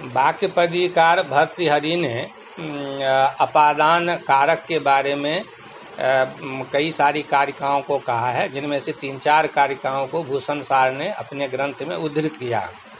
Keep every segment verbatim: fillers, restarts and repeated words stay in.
वाक्यपदीकार भर्तृहरि ने अपादान कारक के बारे में कई सारी कारिकाओं को कहा है, जिनमें से तीन चार कारिकाओं को भूषण सार ने अपने ग्रंथ में उद्धृत किया।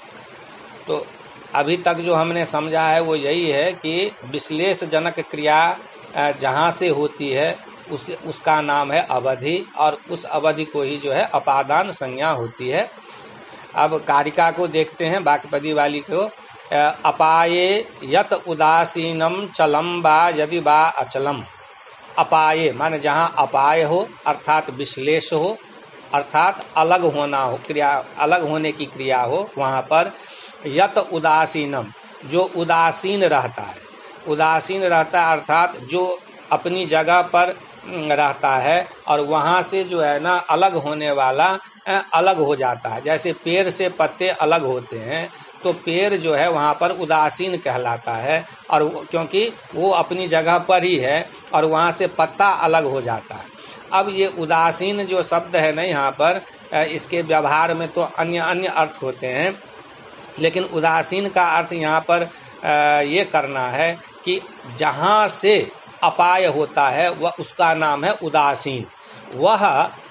तो अभी तक जो हमने समझा है वो यही है कि विश्लेष जनक क्रिया जहाँ से होती है उस उसका नाम है अवधि, और उस अवधि को ही जो है अपादान संज्ञा होती है। अब कारिका को देखते हैं, वाक्यपदी वाली को। अपाये यत उदासीनम चलम बा यदि बा अचलम। अपाये माने जहाँ अपाय हो अर्थात विश्लेष हो, अर्थात अलग होना हो, क्रिया अलग होने की क्रिया हो, वहाँ पर यत उदासीनम जो उदासीन रहता है, उदासीन रहता है अर्थात जो अपनी जगह पर रहता है और वहाँ से जो है ना अलग होने वाला अलग हो जाता है। जैसे पेड़ से पत्ते अलग होते हैं तो पेड़ जो है वहाँ पर उदासीन कहलाता है, और क्योंकि वो अपनी जगह पर ही है और वहाँ से पत्ता अलग हो जाता है। अब ये उदासीन जो शब्द है ना यहाँ पर, इसके व्यवहार में तो अन्य अन्य अर्थ होते हैं, लेकिन उदासीन का अर्थ यहाँ पर ये करना है कि जहाँ से अपाय होता है वह उसका नाम है उदासीन। वह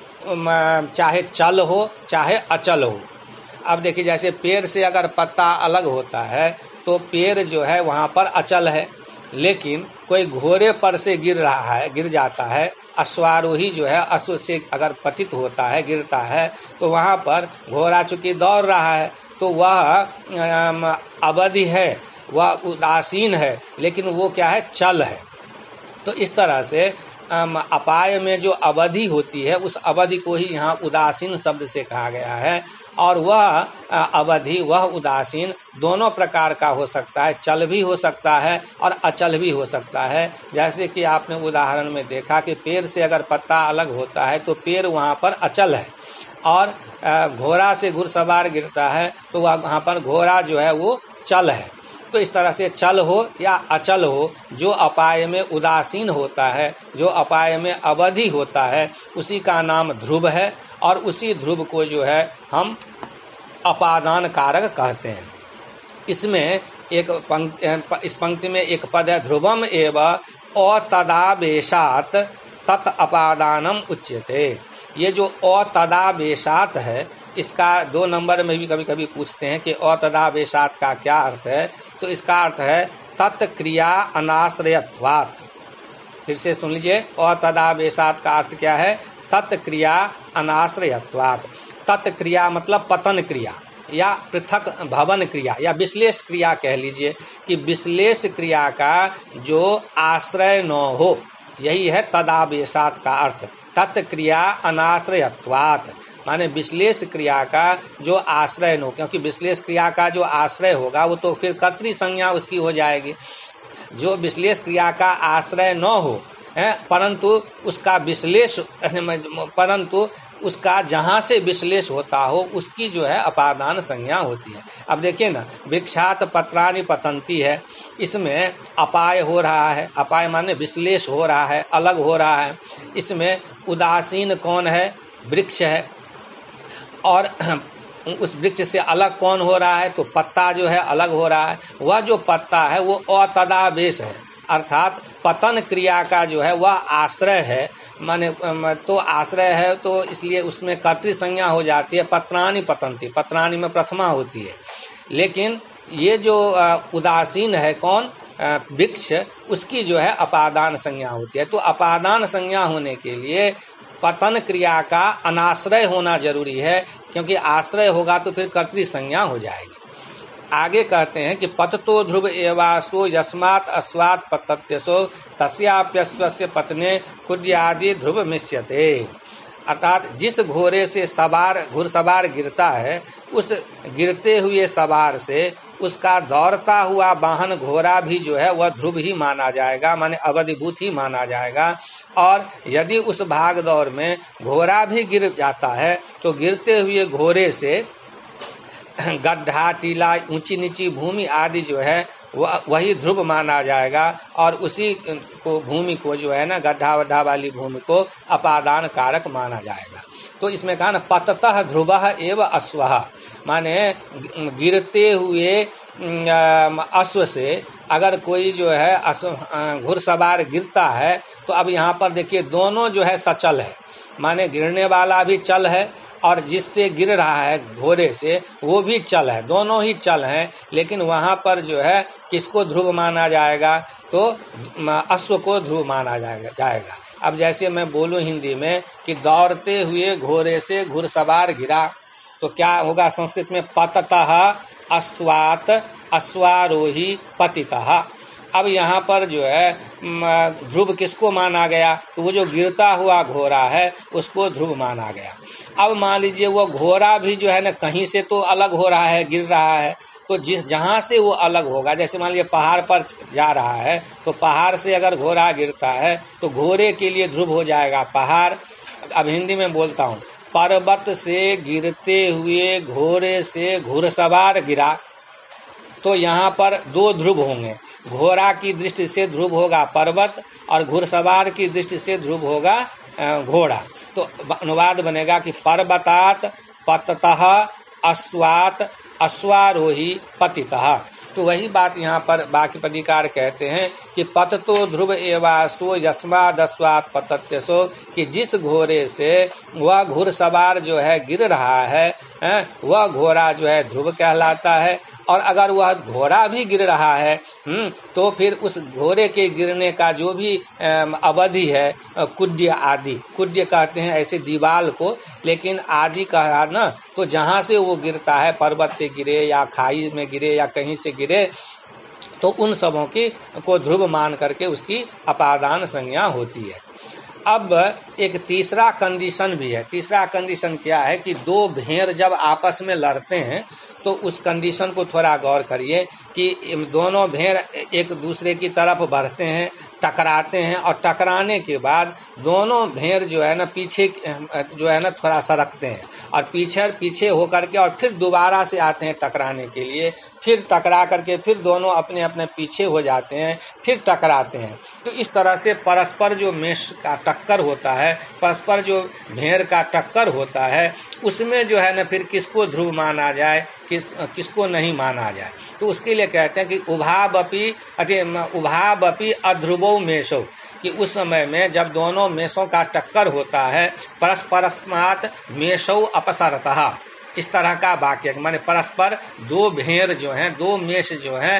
चाहे चल हो चाहे अचल हो। अब देखिए, जैसे पेड़ से अगर पत्ता अलग होता है तो पेड़ जो है वहाँ पर अचल है, लेकिन कोई घोड़े पर से गिर रहा है, गिर जाता है, अश्वारोही जो है अश्व से अगर पतित होता है, गिरता है, तो वहाँ पर घोड़ा चूंकि दौड़ रहा है तो वह अवधि है, वह उदासीन है, लेकिन वो क्या है, चल है। तो इस तरह से अपाय में जो अवधि होती है उस अवधि को ही यहाँ उदासीन शब्द से कहा गया है। और वह अवधि, वह उदासीन दोनों प्रकार का हो सकता है, चल भी हो सकता है और अचल भी हो सकता है। जैसे कि आपने उदाहरण में देखा कि पेड़ से अगर पत्ता अलग होता है तो पेड़ वहाँ पर अचल है, और घोड़ा से घुड़सवार गिरता है तो वह वहाँ पर घोड़ा जो है वो चल है। तो इस तरह से चल हो या अचल हो, जो अपाय में उदासीन होता है, जो अपाय में अवधि होता है, उसी का नाम ध्रुव है, और उसी ध्रुव को जो है हम अपादान कारक कहते हैं। इसमें एक पंक्ति, इस पंक्ति में एक पद है, ध्रुवम एव अतदावेशात तत् अपादानम उच्यते। ये जो अतदावेशात है, इसका दो नंबर में भी कभी कभी पूछते हैं कि अतदावेशात का क्या अर्थ है। तो इसका अर्थ है तत्क्रिया अनाश्रयत्वात्। फिर से सुन लीजिए, अतदावेशात का अर्थ क्या है, तत्क्रिया अनाश्रयत्वात्। तत्क्रिया मतलब पतन क्रिया या पृथक भवन क्रिया या विश्लेष क्रिया कह लीजिए, कि विश्लेष क्रिया का जो आश्रय न हो, यही है तदावेशात का अर्थ। तत्क्रिया अनाश्रयत्वात् माने विश्लेष क्रिया का जो आश्रय न हो, क्योंकि विश्लेष क्रिया का जो आश्रय होगा वो तो फिर कर्तृ संज्ञा उसकी हो जाएगी। जो विश्लेष क्रिया का आश्रय न हो है, परंतु उसका विश्लेष परंतु उसका जहाँ से विश्लेष होता हो उसकी जो है अपादान संज्ञा होती है। अब देखिए ना, वृक्षात पत्राणि पतंती है, इसमें अपाय हो रहा है, अपाय माने विश्लेष हो रहा है, अलग हो रहा है। इसमें उदासीन कौन है, वृक्ष है, और उस वृक्ष से अलग कौन हो रहा है, तो पत्ता जो है अलग हो रहा है। वह जो पत्ता है वो अतदावेश है, अर्थात पतन क्रिया का जो है वह आश्रय है। माने तो आश्रय है तो इसलिए उसमें कर्तृ संज्ञा हो जाती है। पत्राणि पतंती, पत्राणि में प्रथमा होती है। लेकिन ये जो उदासीन है कौन, वृक्ष, उसकी जो है अपादान संज्ञा होती है। तो अपादान संज्ञा होने के लिए पतन क्रिया का अनाश्रय होना जरूरी है, क्योंकि आश्रय होगा तो फिर कर्तृ संज्ञा हो जाएगी। आगे कहते हैं कि पततो ध्रुव एवासो यस्मात् अस्वात् पतत्यसो तस्याप्यस्वस्य पत्ने कुर्यादि ध्रुव मिष्यते। अर्थात जिस घोड़े से सवार घुड़सवार गिरता है, उस गिरते हुए सवार से उसका दौड़ता हुआ वाहन घोड़ा भी जो है वह ध्रुव ही माना जाएगा, माने अवधिभूत ही माना जाएगा। और यदि उस भाग दौड़ में घोड़ा भी गिर जाता है तो गिरते हुए घोड़े से गड्ढा, टीला, ऊंची नीची भूमि आदि जो है वह वही ध्रुव माना जाएगा, और उसी को भूमि को जो है ना, गड्ढा वड्ढा वाली भूमि को अपादान कारक माना जाएगा। तो इसमें कहा ना पततः ध्रुवः एव अश्वः, माने गिरते हुए अश्व से अगर कोई जो है अश्व घुड़सवार गिरता है तो अब यहाँ पर देखिए दोनों जो है सचल है, माने गिरने वाला भी चल है और जिससे गिर रहा है घोड़े से वो भी चल है, दोनों ही चल हैं। लेकिन वहाँ पर जो है किसको ध्रुव माना जाएगा, तो अश्व को ध्रुव माना जाएगा जाएगा अब जैसे मैं बोलूँ हिंदी में कि दौड़ते हुए घोड़े से घुड़सवार गिरा, तो क्या होगा संस्कृत में पततः अश्वात अश्वारोही पतितः। अब यहाँ पर जो है ध्रुव किसको माना गया, तो वो जो गिरता हुआ घोड़ा है उसको ध्रुव माना गया। अब मान लीजिए वो घोड़ा भी जो है ना कहीं से तो अलग हो रहा है, गिर रहा है, तो जिस जहाँ से वो अलग होगा, जैसे मान लीजिए पहाड़ पर जा रहा है तो पहाड़ से अगर घोड़ा गिरता है तो घोड़े के लिए ध्रुव हो जाएगा पहाड़। अब हिंदी में बोलता हूँ, पर्वत से गिरते हुए घोड़े से घुड़सवार गिरा, तो यहाँ पर दो ध्रुव होंगे, घोड़ा की दृष्टि से ध्रुव होगा पर्वत और घुड़सवार की दृष्टि से ध्रुव होगा घोड़ा। तो अनुवाद बनेगा कि पर्वतात पततः अश्वात अश्वारोही पतितः। तो वही बात यहाँ पर वाक्यपदीकार कहते हैं कि पततो ध्रुव एवासो यस्मादश्वात् पतत्यसो, कि जिस घोड़े से वह घुड़सवार जो है गिर रहा है वह घोड़ा जो है ध्रुव कहलाता है। और अगर वह घोड़ा भी गिर रहा है तो फिर उस घोड़े के गिरने का जो भी अवधि है, कुड्य आदि, कुड्य कहते हैं ऐसे दीवाल को, लेकिन आदि कहा ना, तो जहाँ से वो गिरता है, पर्वत से गिरे या खाई में गिरे या कहीं से गिरे, तो उन सबों की को ध्रुव मान करके उसकी अपादान संज्ञा होती है। अब एक तीसरा कंडीशन भी है। तीसरा कंडीशन क्या है कि दो भेड़ जब आपस में लड़ते हैं तो उस कंडीशन को थोड़ा गौर करिए कि दोनों भेड़ एक दूसरे की तरफ बढ़ते हैं, टकराते हैं, और टकराने के बाद दोनों भेड़ जो है ना पीछे जो है ना थोड़ा सरकते हैं और पीछे पीछे होकर के और फिर दोबारा से आते हैं टकराने के लिए, फिर टकरा करके फिर दोनों अपने अपने पीछे हो जाते हैं, फिर टकराते हैं। तो इस तरह से परस्पर जो मेष का टक्कर होता है, परस्पर जो भेड़ का टक्कर होता है, उसमें जो है ना फिर किसको ध्रुव माना जाए, किस किसको नहीं माना जाए। तो उसके लिए कहते हैं कि उभावपि अति उभावपि अध्रुवो मेषो, कि उस समय में जब दोनों मेषों का टक्कर होता है, परस्परस्मात् मेषौ अपसरतः, इस तरह का वाक्य, माने परस्पर दो भेड़ जो हैं, दो मेष जो हैं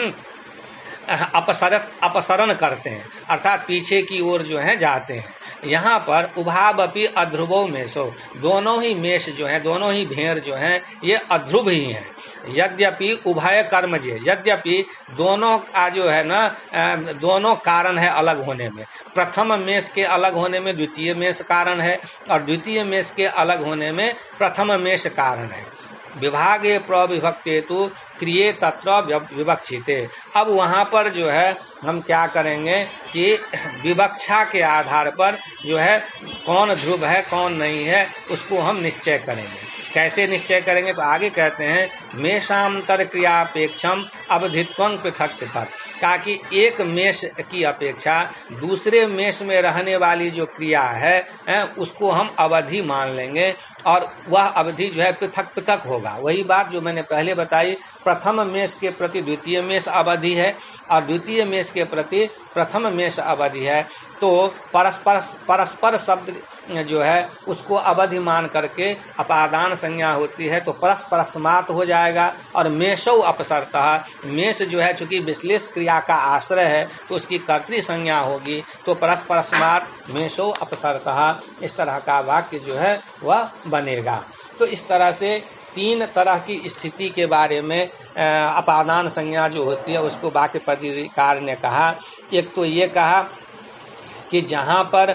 अपसरत अपसरण करते हैं, अर्थात पीछे की ओर जो है जाते हैं। यहाँ पर उभावपि अध्रुवो मेषो, दोनों ही मेष जो हैं, दोनों ही भेड़ जो हैं ये अध्रुव ही हैं। यद्यपि उभय कर्मजे, यद्यपि दोनों का जो है ना दोनों कारण है अलग होने में। प्रथम मेष के अलग होने में द्वितीय मेष कारण है और द्वितीय मेष के अलग होने में प्रथम मेष कारण है। विभागे प्रविभक्ते तो क्रिये तत्र विवक्षिते। अब वहाँ पर जो है हम क्या करेंगे कि विवक्षा के आधार पर जो है कौन ध्रुव है कौन नहीं है उसको हम निश्चय करेंगे। कैसे निश्चय करेंगे, तो आगे कहते हैं मेषांतर क्रियापेक्षम अवधित्वं पृथक पृथक, ताकि एक मेष की अपेक्षा दूसरे मेष में रहने वाली जो क्रिया है उसको हम अवधि मान लेंगे और वह अवधि जो है पृथक पृथक होगा। वही बात जो मैंने पहले बताई, प्रथम मेष के प्रति द्वितीय मेष अवधि है और द्वितीय मेष के प्रति प्रथम मेष अवधि है, तो परस्पर परस्पर शब्द जो है उसको अवधि मान करके अपादान संज्ञा होती है, तो परस्परस्मात् हो जाएगा। और मेषौ अपसरतः, मेष जो है चूंकि विश्लेष क्रिया का आश्रय है तो उसकी कर्तृ संज्ञा होगी, तो परस्परस्मात् मेषौ अपसरतः, इस तरह का वाक्य जो है वह बनेगा। तो इस तरह से तीन तरह की स्थिति के बारे में अपादान संज्ञा जो होती है उसको वाक्यपदीकार ने कहा। एक तो ये कहा कि जहाँ पर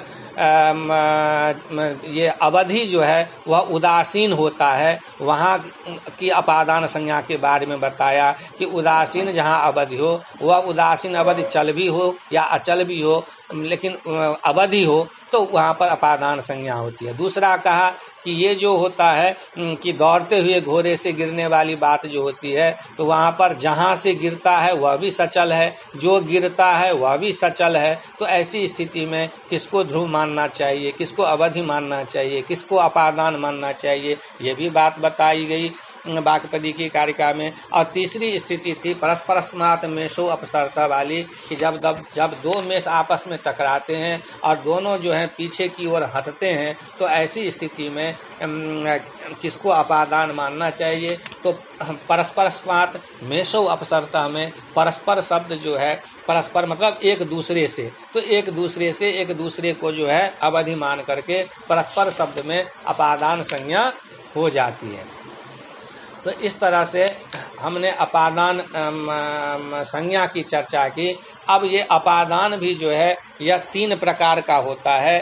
ये अवधि जो है वह उदासीन होता है, वहाँ की अपादान संज्ञा के बारे में बताया कि उदासीन जहाँ अवधि हो, वह उदासीन अवधि चल भी हो या अचल भी हो, लेकिन अवधि हो तो वहाँ पर अपादान संज्ञा होती है। दूसरा कहा कि ये जो होता है कि दौड़ते हुए घोड़े से गिरने वाली बात जो होती है, तो वहाँ पर जहाँ से गिरता है वह भी सचल है, जो गिरता है वह भी सचल है। तो ऐसी स्थिति में किसको ध्रुव मानना चाहिए, किसको अवधि मानना चाहिए, किसको अपादान मानना चाहिए, ये भी बात बताई गई वाक्पदी की कारिका में। और तीसरी स्थिति थी परस्परस्मात् मेषो अपसरता वाली, कि जब जब जब दो मेष आपस में टकराते हैं और दोनों जो है पीछे की ओर हटते हैं, तो ऐसी स्थिति में किसको अपादान मानना चाहिए। तो परस्परस्मात् मेषो अपसरता में परस्पर शब्द जो है, परस्पर मतलब एक दूसरे से, तो एक दूसरे से एक दूसरे को जो है अवधि मान करके परस्पर शब्द में अपादान संज्ञा हो जाती है। तो इस तरह से हमने अपादान संज्ञा की चर्चा की। अब ये अपादान भी जो है यह तीन प्रकार का होता है।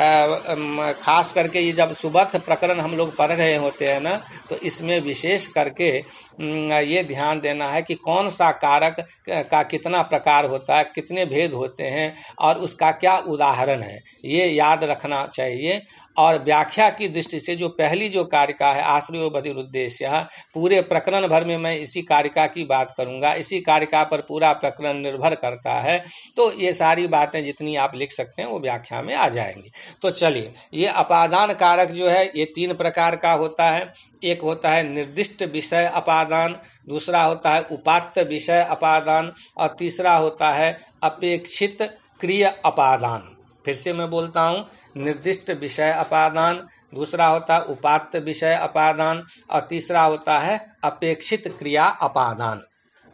खास करके ये जब सुबर्थ प्रकरण हम लोग पढ़ रहे होते हैं ना, तो इसमें विशेष करके ये ध्यान देना है कि कौन सा कारक का कितना प्रकार होता है, कितने भेद होते हैं और उसका क्या उदाहरण है, ये याद रखना चाहिए। और व्याख्या की दृष्टि से जो पहली जो कारिका है आश्रयो बधिरुद्देश्य, पूरे प्रकरण भर में मैं इसी कारिका की बात करूंगा, इसी कारिका पर पूरा प्रकरण निर्भर करता है। तो ये सारी बातें जितनी आप लिख सकते हैं वो व्याख्या में आ जाएंगी। तो चलिए, ये अपादान कारक जो है ये तीन प्रकार का होता है। एक होता है निर्दिष्ट विषय अपादान, दूसरा होता है उपात्त विषय अपादान, और तीसरा होता है अपेक्षित क्रिय अपादान। फिर से मैं बोलता हूँ, निर्दिष्ट विषय अपादान, दूसरा होता है उपात्त विषय अपादान, और तीसरा होता है अपेक्षित क्रिया अपादान।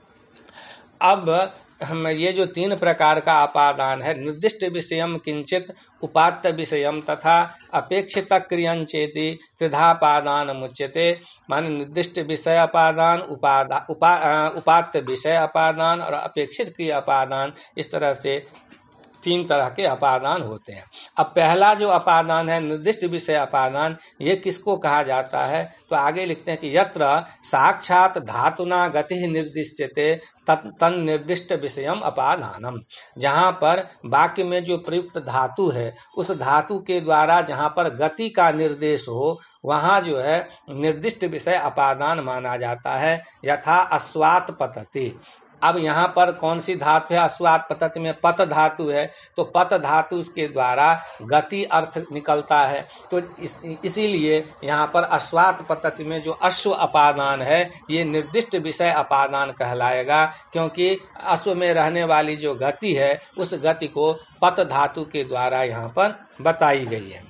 अब हम ये जो तीन प्रकार का अपादान है, निर्दिष्ट विषयम किंचित, उपात्त विषयम तथा अपेक्षित क्रियंचेति त्रिधापादान मुच्यते। माने निर्दिष्ट विषय अपादान, उपादा उपा उपात्त विषय अपादान और अपेक्षित क्रिया अपादान, इस तरह से तीन तरह के अपादान होते हैं। अब पहला जो अपादान है निर्दिष्ट विषय अपादान, ये किसको कहा जाता है, तो आगे लिखते हैं कि यत्र साक्षात धातुना गति निर्दिश्यते तन निर्दिष्ट विषयम अपादानम। जहाँ पर वाक्य में जो प्रयुक्त धातु है उस धातु के द्वारा जहाँ पर गति का निर्देश हो, वहाँ जो है निर्दिष्ट विषय अपादान माना जाता है। यथा अस्वात् पतति। अब यहाँ पर कौन सी धातु है, अस्वात् पतति में पत धातु है, तो पत धातु के द्वारा गति अर्थ निकलता है। तो इस इसीलिए यहाँ पर अस्वात् पतति में जो अश्व अपादान है ये निर्दिष्ट विषय अपादान कहलाएगा, क्योंकि अश्व में रहने वाली जो गति है उस गति को पत धातु के द्वारा यहाँ पर बताई गई है।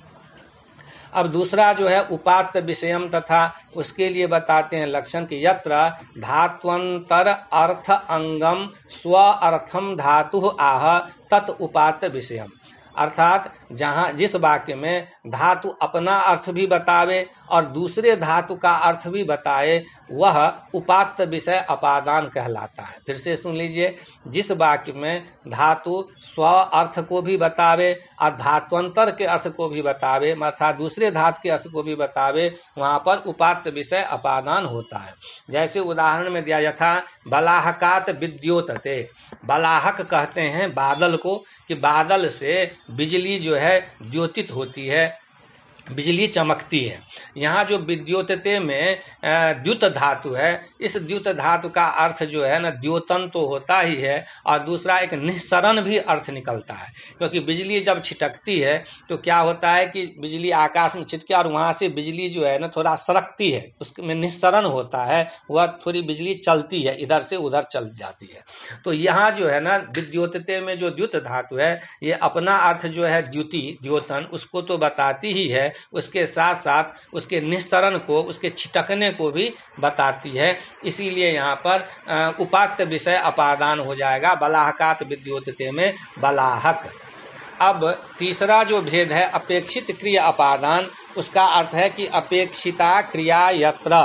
अब दूसरा जो है उपात्त विषयम, तथा उसके लिए बताते हैं लक्षण कि यत्र धात्वंतर अर्थ अंगम स्व अर्थम धातु आह तत् उपात्त विषयम। अर्थात जहाँ जिस वाक्य में धातु अपना अर्थ भी बतावे और दूसरे धातु का अर्थ भी बताए, वह उपात्त विषय अपादान कहलाता है। फिर से सुन लीजिए, जिस वाक्य में धातु स्व अर्थ को भी बतावे और धात्वंतर के अर्थ को भी बतावे, अर्थात दूसरे धातु के अर्थ को भी बतावे, वहाँ पर उपात्त विषय अपादान होता है। जैसे उदाहरण में दिया यथा बलाहकात विद्योतते। बलाहक कहते हैं बादल को, कि बादल से बिजली जो है द्योतित होती है, बिजली चमकती है। यहाँ जो विद्योतते में द्युत धातु है, इस द्युत धातु का अर्थ जो है ना द्योतन तो होता ही है, और दूसरा एक निःसरण भी अर्थ निकलता है। क्योंकि बिजली जब छिटकती है तो क्या होता है कि बिजली आकाश में छिटके और वहाँ से बिजली जो है ना थोड़ा सरकती है, उसमें निःसरण होता है, वह थोड़ी बिजली चलती है, इधर से उधर चल जाती है। तो यहाँ जो है ना विद्योतते में जो द्युत धातु है ये अपना अर्थ जो है द्युति द्योतन उसको तो बताती ही है, उसके साथ साथ उसके निःसरण को, उसके छिटकने को भी बताती है। इसीलिए यहाँ पर उपात्त विषय अपादान हो जाएगा, बलाहकात विद्योतते में बलाहक। अब तीसरा जो भेद है अपेक्षित क्रिया अपादान, उसका अर्थ है कि अपेक्षिता क्रिया यत्र,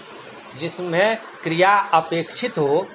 जिसमें क्रिया अपेक्षित हो,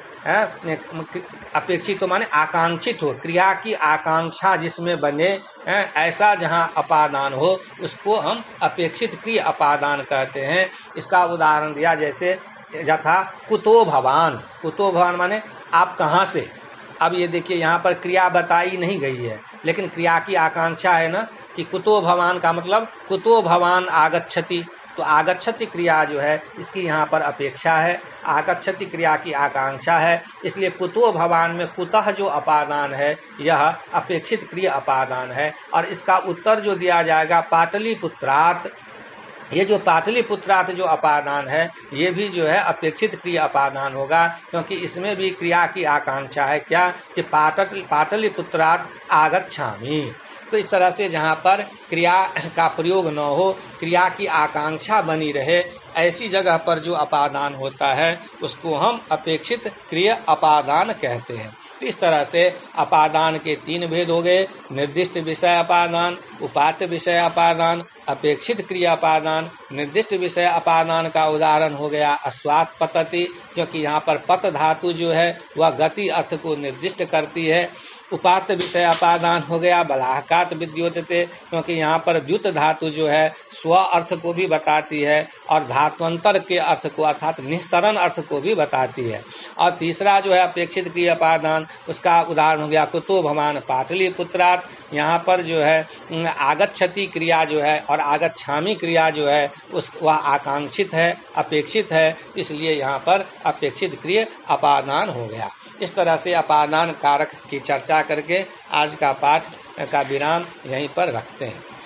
अपेक्षित तो माने आकांक्षित हो, क्रिया की आकांक्षा जिसमें बने, ऐसा जहाँ अपादान हो उसको हम अपेक्षित क्रिया अपादान कहते हैं। इसका उदाहरण दिया जैसे यथा कुतो भवान। कुतो भवान माने आप कहाँ से। अब ये देखिए यहाँ पर क्रिया बताई नहीं गई है, लेकिन क्रिया की आकांक्षा है ना कि कुतो भवान का मतलब कुतो भवान आगच्छति, तो आगच्छति क्रिया जो है इसकी यहाँ पर अपेक्षा है, आगच्छति क्रिया की आकांक्षा है, इसलिए कुतो भवान में कुतः जो अपादान है यह अपेक्षित क्रिय अपादान है। और इसका उत्तर जो दिया जाएगा पाटलिपुत्रात्, ये जो पाटलिपुत्रात् जो अपादान है ये भी जो है अपेक्षित क्रिय अपादान होगा, क्योंकि इसमें भी क्रिया की आकांक्षा है क्या कि पाटल पाटलिपुत्रात् आगच्छामि। तो इस तरह से जहाँ पर क्रिया का प्रयोग न हो, क्रिया की आकांक्षा बनी रहे, ऐसी जगह पर जो अपादान होता है उसको हम अपेक्षित क्रिय अपादान कहते हैं। तो इस तरह से अपादान के तीन भेद हो गए, निर्दिष्ट विषय अपादान, उपात्त विषय अपादान, अपेक्षित क्रिय अपादान। निर्दिष्ट विषय अपादान का उदाहरण हो गया अस्वात् पतति, क्योंकि यहाँ पर पत धातु जो है वह गति अर्थ को निर्दिष्ट करती है। उपात्त विषय अपादान हो गया बलाहकात विद्योतते, क्योंकि यहाँ पर द्युत धातु जो है स्व अर्थ को भी बताती है और धात्वंतर के अर्थ को अर्थात निःसरण अर्थ को भी बताती है। और तीसरा जो है अपेक्षित क्रिय अपादान, उसका उदाहरण हो गया कुतो भवान पाटलिपुत्रात्, यहाँ पर जो है आगच्छति क्रिया जो है और आगच्छामि क्रिया जो है उस वह आकांक्षित है, अपेक्षित है, इसलिए यहाँ पर अपेक्षित क्रिय अपादान हो गया। इस तरह से अपादान कारक की चर्चा करके आज का पाठ का विराम यहीं पर रखते हैं।